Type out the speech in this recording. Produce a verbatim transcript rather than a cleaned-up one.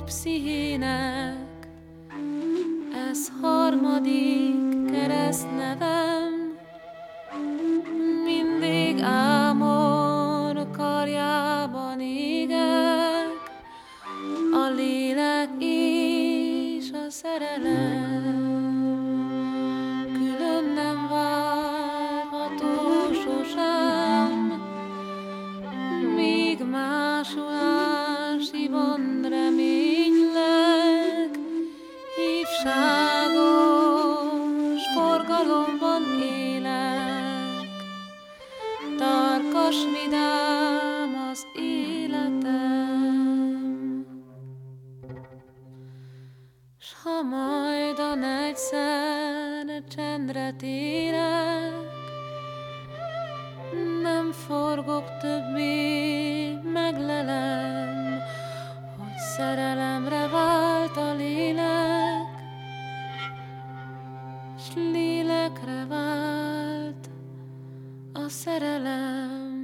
pszichének, ez harmadik keresztnevem, mindig Ámon karjában égek, a lélek és a szerelem. Külön nem várható sosem, míg másolási van reménylek, hívságos forgalomban élek, tarkas vidám az életem. S ha majdan egyszer csendre térek, nem forgok többé, meglelem, hogy szerelemre vált a lélek, s lélekre vált a szerelem.